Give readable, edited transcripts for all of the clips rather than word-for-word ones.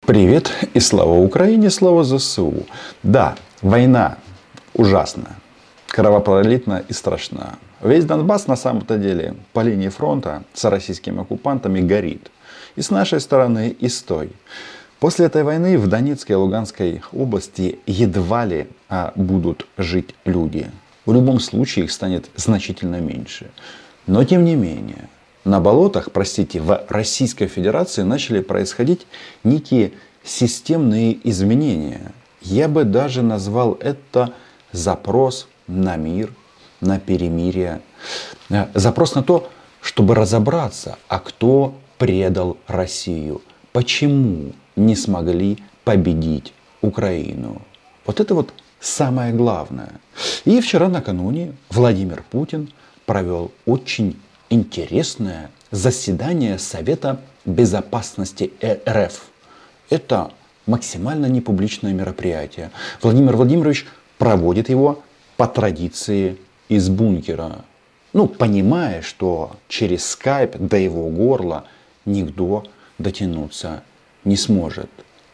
Привет и слава Украине, слава ЗСУ. Да, война ужасна, кровопролитна и страшна. Весь Донбасс на самом-то деле по линии фронта с российскими оккупантами горит. И с нашей стороны, и с той. После этой войны в Донецкой и Луганской области едва ли будут жить люди. В любом случае их станет значительно меньше. Но тем не менее, на болотах, в Российской Федерации начали происходить некие системные изменения. Я бы даже назвал это запрос на мир, на перемирие. Запрос на то, чтобы разобраться, а кто предал Россию. Почему не смогли победить Украину. Вот это вот самое главное. И вчера накануне Владимир Путин провел очень интересное заседание Совета Безопасности РФ. Это максимально непубличное мероприятие. Владимир Владимирович проводит его по традиции из бункера. Понимая, что через скайп до его горла никто дотянуться не сможет.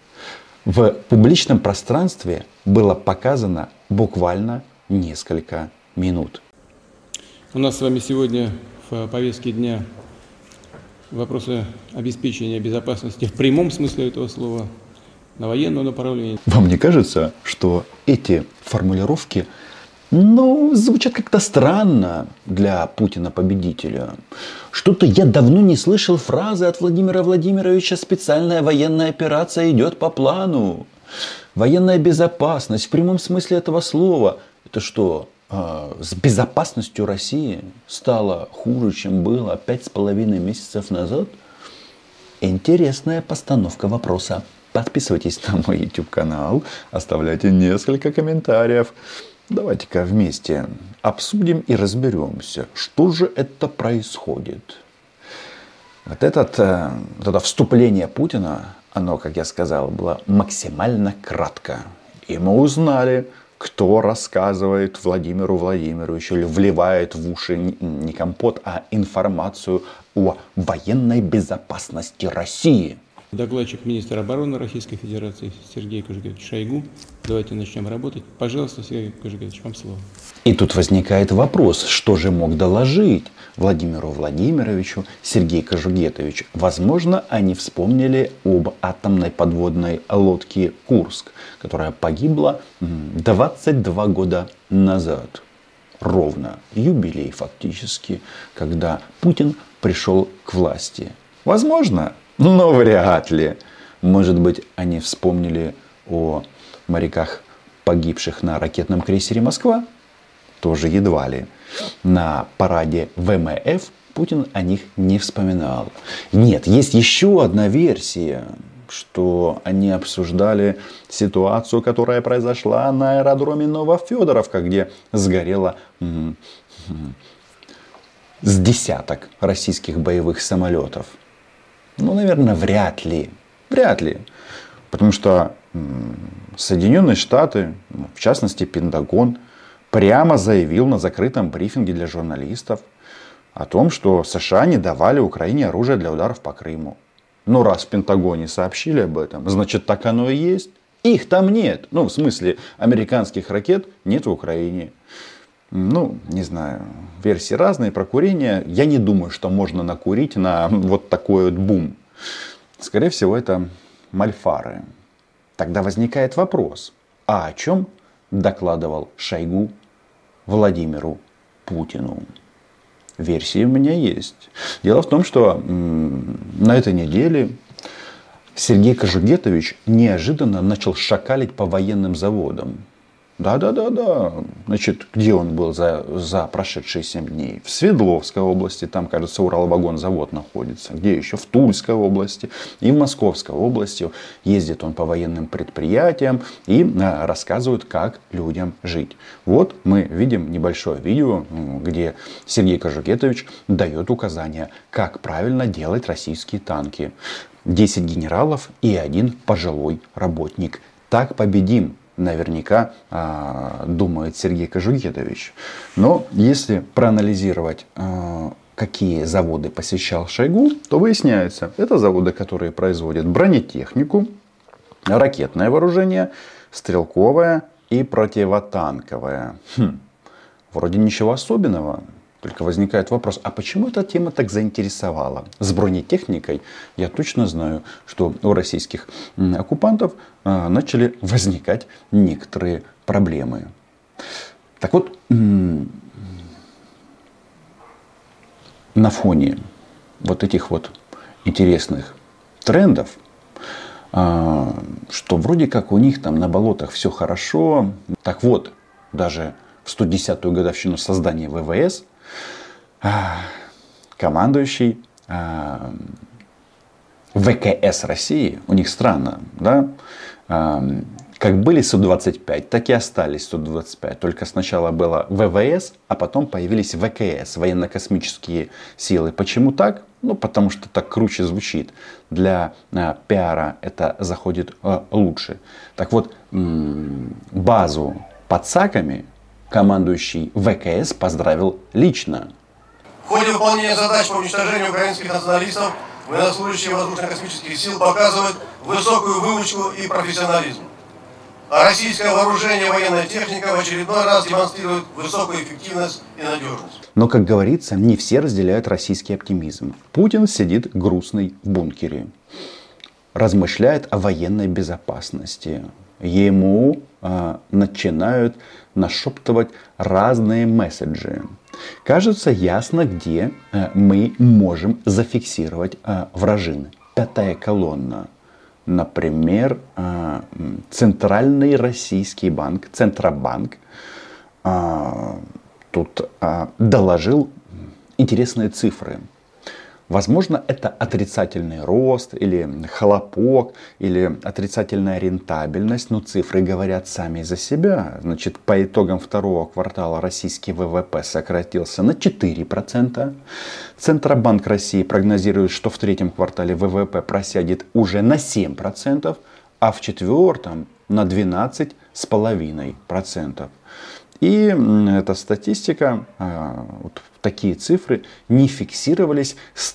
В публичном пространстве было показано буквально несколько минут. У нас с вами сегодня в повестке дня вопросы обеспечения безопасности в прямом смысле этого слова, на военном направлении. Вам не кажется, что эти формулировки звучат как-то странно для Путина-победителя? Что-то я давно не слышал фразы от Владимира Владимировича: специальная военная операция идет по плану. Военная безопасность в прямом смысле этого слова. Это что, с безопасностью России стало хуже, чем было 5,5 месяцев назад? Интересная постановка вопроса. Подписывайтесь на мой YouTube канал, оставляйте несколько комментариев. Давайте-ка вместе обсудим и разберемся, что же это происходит. Вот это вступление Путина, оно, как я сказал, было максимально кратко. И мы узнали, кто рассказывает Владимиру Владимировичу или вливает в уши не компот, а информацию о военной безопасности России. Докладчик министра обороны Российской Федерации Сергей Кожугетович Шойгу. Давайте начнем работать. Пожалуйста, Сергей Кожугетович, вам слово. И тут возникает вопрос, что же мог доложить Владимиру Владимировичу Сергей Кожугетович? Возможно, они вспомнили об атомной подводной лодке «Курск», которая погибла 22 года назад. Ровно юбилей фактически, когда Путин пришел к власти. Возможно, но вряд ли. Может быть, они вспомнили о моряках, погибших на ракетном крейсере «Москва»? Тоже едва ли. На параде ВМФ Путин о них не вспоминал. Нет, есть еще одна версия, что они обсуждали ситуацию, которая произошла на аэродроме Новофедоровка, где сгорело с десяток российских боевых самолетов. Наверное, вряд ли. Вряд ли. Потому что Соединенные Штаты, в частности Пентагон, прямо заявил на закрытом брифинге для журналистов о том, что США не давали Украине оружие для ударов по Крыму. Раз в Пентагоне сообщили об этом, значит, так оно и есть. Их там нет. В смысле, американских ракет нет в Украине. Не знаю, версии разные про курение. Я не думаю, что можно накурить на вот такой вот бум. Скорее всего, это мальфары. Тогда возникает вопрос, а о чем докладывал Шойгу Владимиру Путину? Версии у меня есть. Дело в том, что на этой неделе Сергей Кожугетович неожиданно начал шакалить по военным заводам. Да. Значит, где он был за прошедшие 7 дней? В Свердловской области, там, кажется, Уралвагонзавод находится. Где еще? В Тульской области и в Московской области. Ездит он по военным предприятиям и рассказывает, как людям жить. Вот мы видим небольшое видео, где Сергей Кожугетович дает указания, как правильно делать российские танки. 10 генералов и 1 пожилой работник. Так победим. Наверняка думает Сергей Кожугетович. Но если проанализировать, какие заводы посещал Шойгу, то выясняется, это заводы, которые производят бронетехнику, Ракетное вооружение, стрелковое и противотанковое. Вроде ничего особенного. Только возникает вопрос, а почему эта тема так заинтересовала? С бронетехникой я точно знаю, что у российских оккупантов начали возникать некоторые проблемы. Так вот, на фоне вот этих вот интересных трендов, что вроде как у них там на болотах все хорошо. Так вот, даже в 110-ю годовщину создания ВВС командующий ВКС России, у них странно, да, как были Су-25, так и остались Су-25. Только сначала было ВВС, а потом появились ВКС, военно-космические силы. Почему так? Ну, потому что так круче звучит. Для пиара это заходит лучше. Так вот, базу под Саками командующий ВКС поздравил лично. В ходе выполнения задач по уничтожению украинских националистов военнослужащие воздушно-космических сил показывают высокую выучку и профессионализм. А российское вооружение и военная техника в очередной раз демонстрирует высокую эффективность и надежность. Но, как говорится, не все разделяют российский оптимизм. Путин сидит грустный в бункере, размышляет о военной безопасности. Ему начинают нашептывать разные месседжи. Кажется, ясно, где мы можем зафиксировать вражины. Пятая колонна. Например, Центральный российский банк, Центробанк, тут доложил интересные цифры. Возможно, это отрицательный рост, или хлопок, или отрицательная рентабельность, но цифры говорят сами за себя. Значит, по итогам второго квартала российский ВВП сократился на 4%. Центробанк России прогнозирует, что в третьем квартале ВВП просядет уже на 7%, а в четвертом на 12,5%. И эта статистика, вот такие цифры не фиксировались с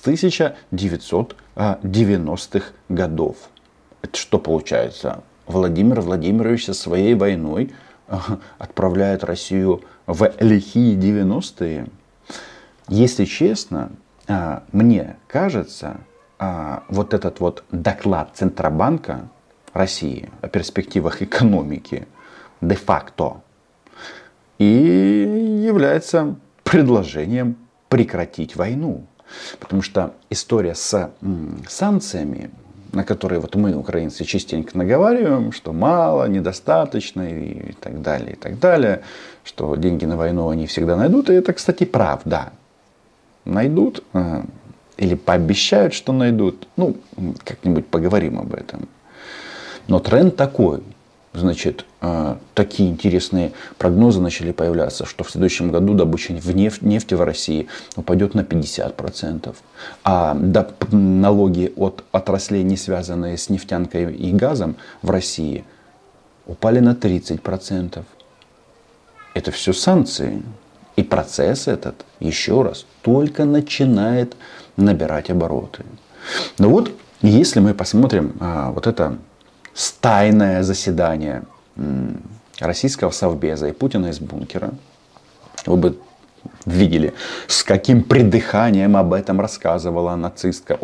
1990-х годов. Это что получается? Владимир Владимирович со своей войной отправляет Россию в лихие 90-е. Если честно, мне кажется, вот этот вот доклад Центробанка России о перспективах экономики де-факто и является предложением прекратить войну. Потому что история с санкциями, на которые вот мы, украинцы, частенько наговариваем, что мало, недостаточно и так далее, что деньги на войну они всегда найдут. И это, кстати, правда. Найдут или пообещают, что найдут. Ну, как-нибудь поговорим об этом. Но тренд такой. Значит, такие интересные прогнозы начали появляться, что в следующем году добыча нефти в России упадет на 50%. А налоги от отраслей, не связанные с нефтянкой и газом в России, упали на 30%. Это все санкции. И процесс этот, еще раз, только начинает набирать обороты. Но вот, если мы посмотрим вот это тайное заседание российского совбеза и Путина из бункера, вы бы видели, с каким придыханием об этом рассказывала нацистка,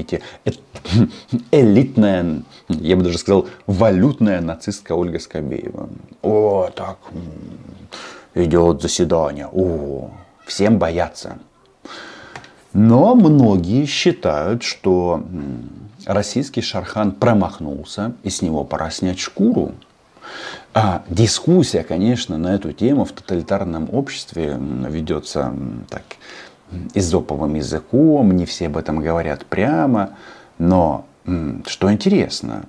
элитная, я бы даже сказал, валютная нацистка Ольга Скобеева. О, так идет заседание, всем боятся. Но многие считают, что российский Шархан промахнулся, и с него пора снять шкуру. Дискуссия, конечно, на эту тему в тоталитарном обществе ведется так эзоповым языком, не все об этом говорят прямо. Но, что интересно,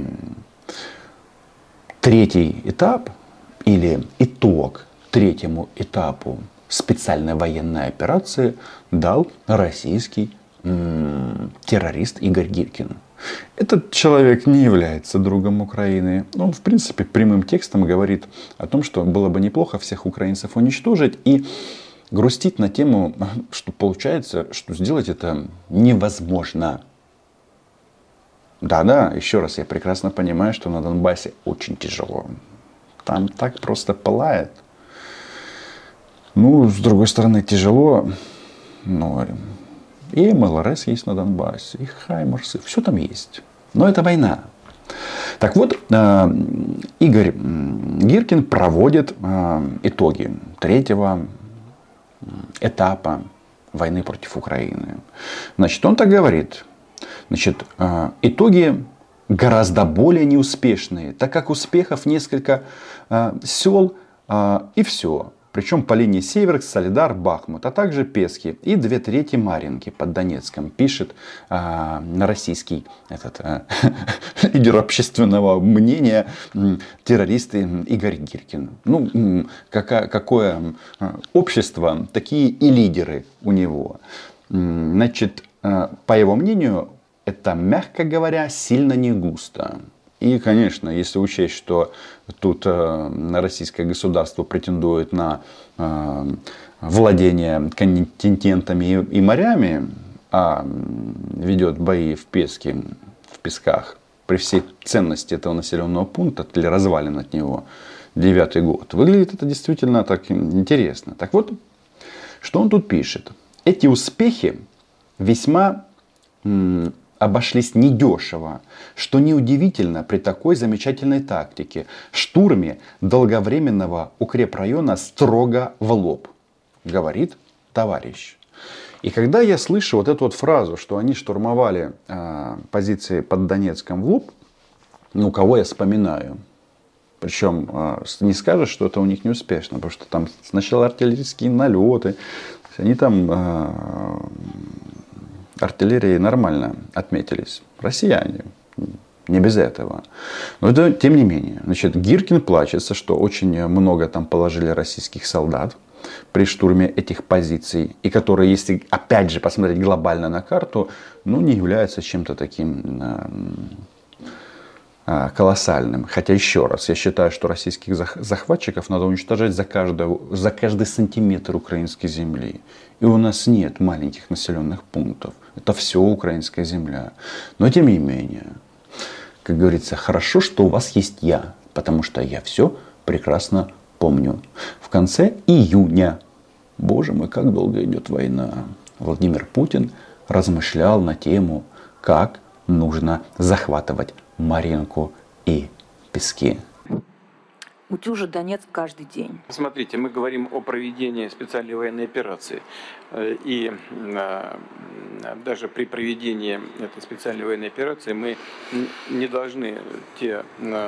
третий этап или итог третьему этапу специальной военной операции дал российский террорист Игорь Гиркин. Этот человек не является другом Украины. Он, в принципе, прямым текстом говорит о том, что было бы неплохо всех украинцев уничтожить, и грустит на тему, что получается, что сделать это невозможно. Да-да, еще раз, я прекрасно понимаю, что на Донбассе очень тяжело. Там так просто пылает. Ну, с другой стороны, тяжело. Но и МЛРС есть на Донбассе, и Хаймарсы, все там есть. Но это война. Так вот, Игорь Гиркин проводит итоги третьего этапа войны против Украины. Значит, он так говорит. Значит, итоги гораздо более неуспешные, так как успехов несколько сел и все. Причем по линии Северск, Солидар, Бахмут, а также Пески и 2/3 Марьинки под Донецком, пишет российский лидер общественного мнения террорист Игорь Гиркин. Ну, какое общество, такие и лидеры у него. Значит, по его мнению, это, мягко говоря, сильно не густо. И, конечно, если учесть, что тут российское государство претендует на владение континентами и морями, а ведет бои в Песке, в Песках, при всей ценности этого населенного пункта или развалин от него, 9-й год, выглядит это действительно так интересно. Так вот, что он тут пишет? Эти успехи весьма обошлись недешево, что неудивительно при такой замечательной тактике, штурме долговременного укрепрайона строго в лоб, говорит товарищ. И когда я слышу вот эту вот фразу, что они штурмовали позиции под Донецком в лоб, ну, кого я вспоминаю? Причем не скажешь, что это у них не успешно, потому что там сначала артиллерийские налеты, они там артиллерии нормально отметились. Россияне. Не без этого. Но это, тем не менее. Значит, Гиркин плачется, что очень много там положили российских солдат при штурме этих позиций. И которые, если опять же посмотреть глобально на карту, ну, не являются чем-то таким колоссальным. Хотя еще раз, я считаю, что российских захватчиков надо уничтожать за каждый сантиметр украинской земли. И у нас нет маленьких населенных пунктов. Это все украинская земля. Но тем не менее, как говорится, хорошо, что у вас есть я. Потому что я все прекрасно помню. В конце июня, боже мой, как долго идет война, Владимир Путин размышлял на тему, как нужно захватывать Марьинку и Пески. Утюжит Донецк каждый день. Смотрите, мы говорим о проведении специальной военной операции. И даже при проведении этой специальной военной операции мы не должны те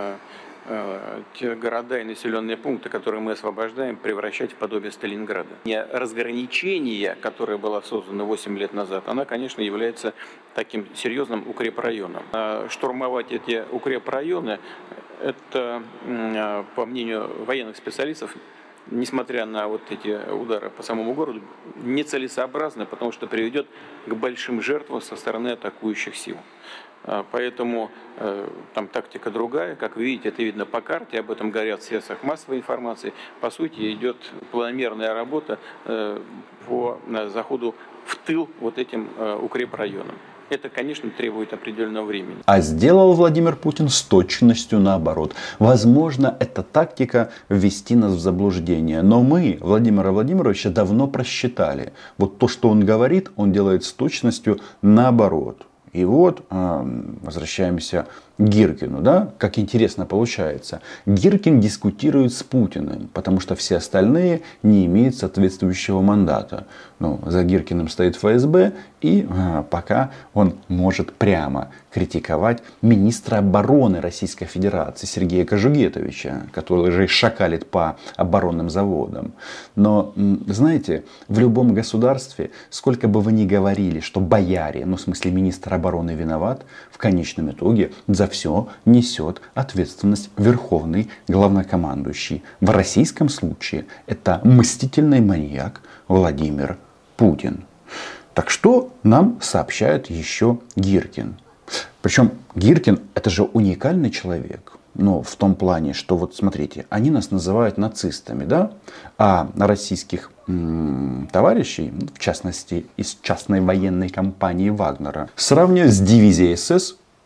города и населенные пункты, которые мы освобождаем, превращать в подобие Сталинграда. Разграничение, которое было создано 8 лет назад, оно, конечно, является таким серьезным укрепрайоном. Штурмовать эти укрепрайоны, это, по мнению военных специалистов, несмотря на вот эти удары по самому городу, нецелесообразно, потому что приведет к большим жертвам со стороны атакующих сил. Поэтому там тактика другая. Как вы видите, это видно по карте, об этом говорят в средствах массовой информации. По сути, идет планомерная работа по заходу в тыл вот этим укрепрайонам. Это, конечно, требует определенного времени. А сделал Владимир Путин с точностью наоборот. Возможно, это тактика ввести нас в заблуждение. Но мы Владимира Владимировича давно просчитали. Вот то, что он говорит, он делает с точностью наоборот. И вот возвращаемся к Гиркину, да, как интересно получается. Гиркин дискутирует с Путиным, потому что все остальные не имеют соответствующего мандата. Ну, за Гиркиным стоит ФСБ, и пока он может прямо критиковать министра обороны Российской Федерации Сергея Кожугетовича, который же шакалит по оборонным заводам. Но, знаете, в любом государстве, сколько бы вы ни говорили, что бояре, ну, в смысле министр обороны виноват, в конечном итоге за все несет ответственность верховный главнокомандующий. В российском случае это мстительный маньяк Владимир Путин. Так что нам сообщает еще Гиркин? Причем Гиркин это же уникальный человек. Ну, в том плане, что вот смотрите, они нас называют нацистами, да? А российских товарищей, в частности из частной военной компании Вагнера, сравнивают с дивизией СС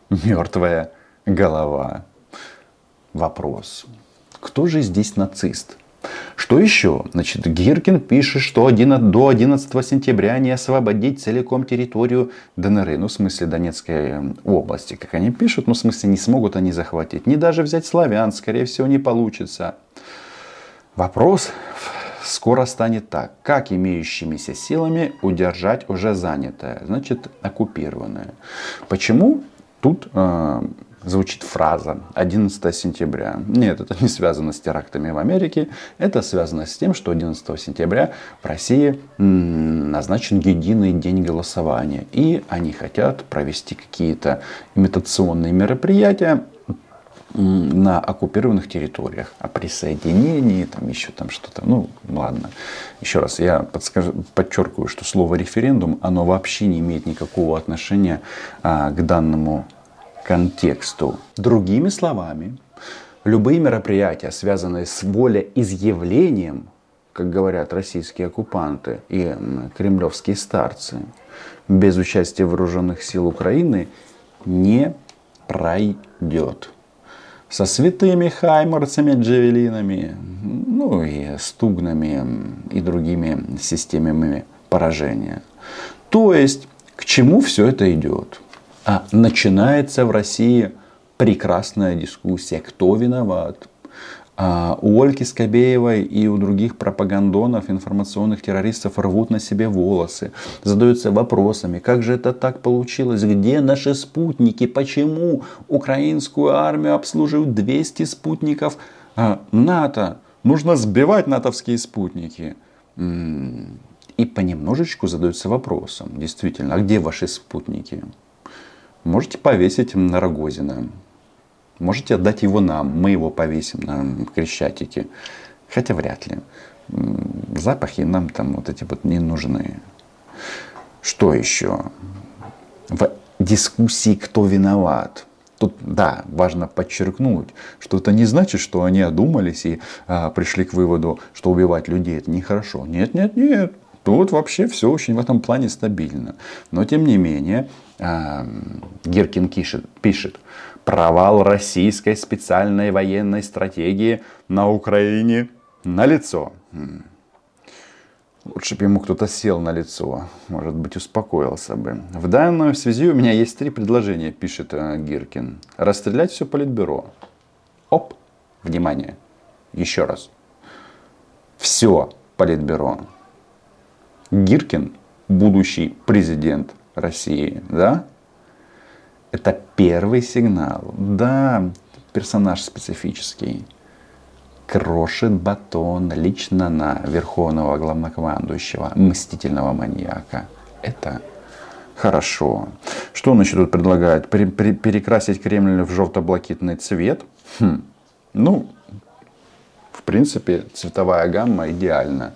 мертвая голова. Вопрос. Кто же здесь нацист? Что еще? Значит, Гиркин пишет, что до 11 сентября не освободить целиком территорию ДНР. Ну, в смысле, Донецкой области. Как они пишут, ну, в смысле, не смогут они захватить. Не даже взять Славянск, скорее всего, не получится. Вопрос скоро станет так. Как имеющимися силами удержать уже занятое, значит, оккупированное? Почему тут звучит фраза 11 сентября. Нет, это не связано с терактами в Америке. Это связано с тем, что 11 сентября в России назначен единый день голосования. И они хотят провести какие-то имитационные мероприятия на оккупированных территориях. О присоединении, там еще там что-то. Ну, ладно. Еще раз, я подчеркиваю, что слово референдум, оно вообще не имеет никакого отношения к данному контексту. Другими словами, любые мероприятия, связанные с волеизъявлением, как говорят российские оккупанты и кремлевские старцы, без участия вооруженных сил Украины не пройдет. Со святыми хаймарсами, джавелинами, ну и стугнами и другими системами поражения. То есть, к чему все это идет? А начинается в России прекрасная дискуссия, кто виноват. У Ольги Скобеевой и у других пропагандонов, информационных террористов рвут на себе волосы. Задаются вопросами, как же это так получилось, где наши спутники, почему украинскую армию обслуживают 200 спутников НАТО. Нужно сбивать натовские спутники. И понемножечку задаются вопросом, действительно, а где ваши спутники? Можете повесить на Рогозина. Можете отдать его нам. Мы его повесим на Крещатике. Хотя вряд ли. Запахи нам там вот эти вот не нужны. Что еще? В дискуссии кто виноват. Тут, да, важно подчеркнуть, что это не значит, что они одумались и пришли к выводу, что убивать людей это нехорошо. Нет. Тут вообще все очень в этом плане стабильно. Но тем не менее, Гиркин пишет, провал российской специальной военной стратегии на Украине налицо. Лучше бы ему кто-то сел на лицо, может быть, успокоился бы. В данной связи у меня есть 3 предложения, пишет Гиркин. Расстрелять все политбюро. Оп, внимание, еще раз. Все политбюро. Гиркин, будущий президент России, да? Это первый сигнал. Да, персонаж специфический. Крошит батон лично на верховного главнокомандующего, мстительного маньяка. Это хорошо. Что он еще тут предлагает? Перекрасить Кремль в желто-блакитный цвет? Ну, в принципе, цветовая гамма идеальна.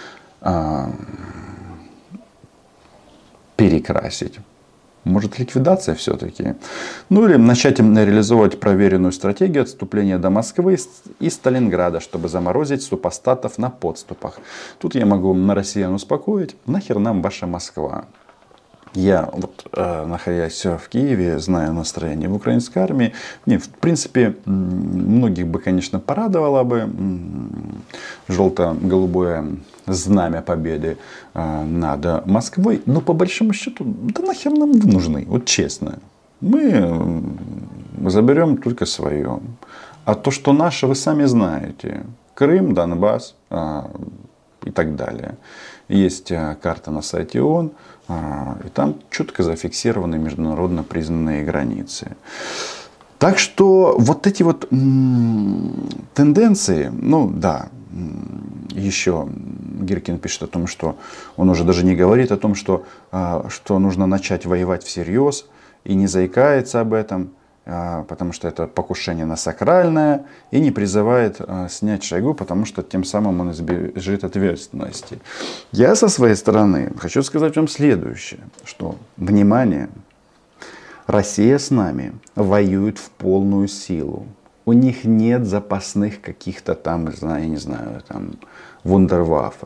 Перекрасить. Может, ликвидация все-таки? Ну или начать реализовывать проверенную стратегию отступления до Москвы и Сталинграда, чтобы заморозить супостатов на подступах. Тут я могу на россиян успокоить. Нахер нам ваша Москва? Я, вот, находясь в Киеве, знаю настроение в украинской армии. Не, в принципе, многих бы, конечно, порадовало бы желто-голубое знамя победы над Москвой. Но по большому счету, да нахер нам нужны, вот честно. Мы заберем только свое. А то, что наше, вы сами знаете. Крым, Донбасс и так далее. Есть карта на сайте ООН. И там четко зафиксированы международно признанные границы. Так что вот эти вот тенденции, ну да, еще Гиркин пишет о том, что он уже даже не говорит о том, что нужно начать воевать всерьез и не заикается об этом, потому что это покушение на сакральное, и не призывает снять Шойгу, потому что тем самым он избежит ответственности. Я со своей стороны хочу сказать вам следующее, что, внимание, Россия с нами воюет в полную силу. У них нет запасных каких-то там, я не знаю, там, вундерваффе.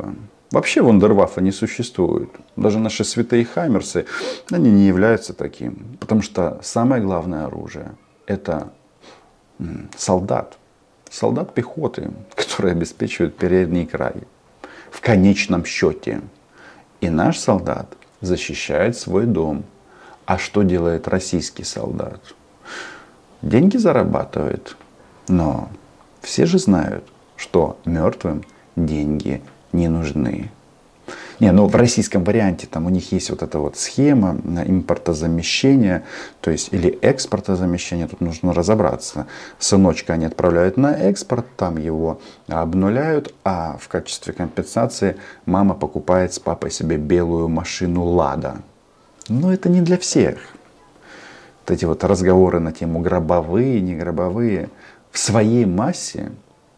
Вообще вундерваффе не существует. Даже наши святые хаймерсы, они не являются таким. Потому что самое главное оружие — это солдат. Солдат пехоты, который обеспечивает передний край. В конечном счете. И наш солдат защищает свой дом. А что делает российский солдат? Деньги зарабатывает. Но все же знают, что мертвым деньги не нужны. В российском варианте там у них есть вот эта вот схема импортозамещения, то есть или экспортозамещения, тут нужно разобраться. Сыночка они отправляют на экспорт, там его обнуляют, а в качестве компенсации мама покупает с папой себе белую машину «Лада». Но это не для всех. Вот эти вот разговоры на тему гробовые, не гробовые, в своей массе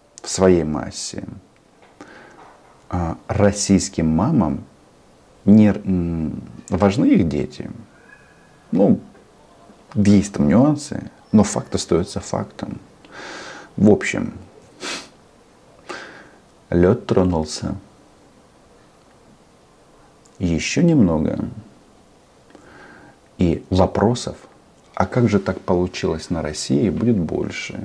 российским мамам не важны их дети. Есть там нюансы, но факт остается фактом. В общем, лед тронулся. Еще немного. И вопросов, а как же так получилось на России, будет больше.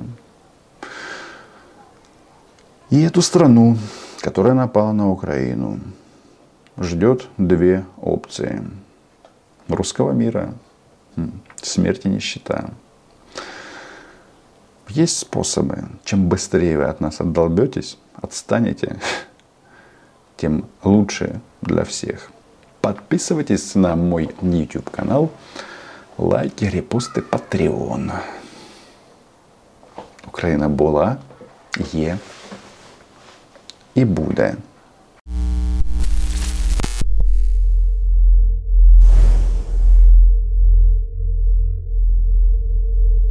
И эту страну, которая напала на Украину, ждет две опции. Русского мира, смерть и нищета. Есть способы. Чем быстрее вы от нас отдолбетесь, отстанете, тем лучше для всех. Подписывайтесь на мой YouTube канал. Лайки, репости, Patreon. Україна була, є і буде.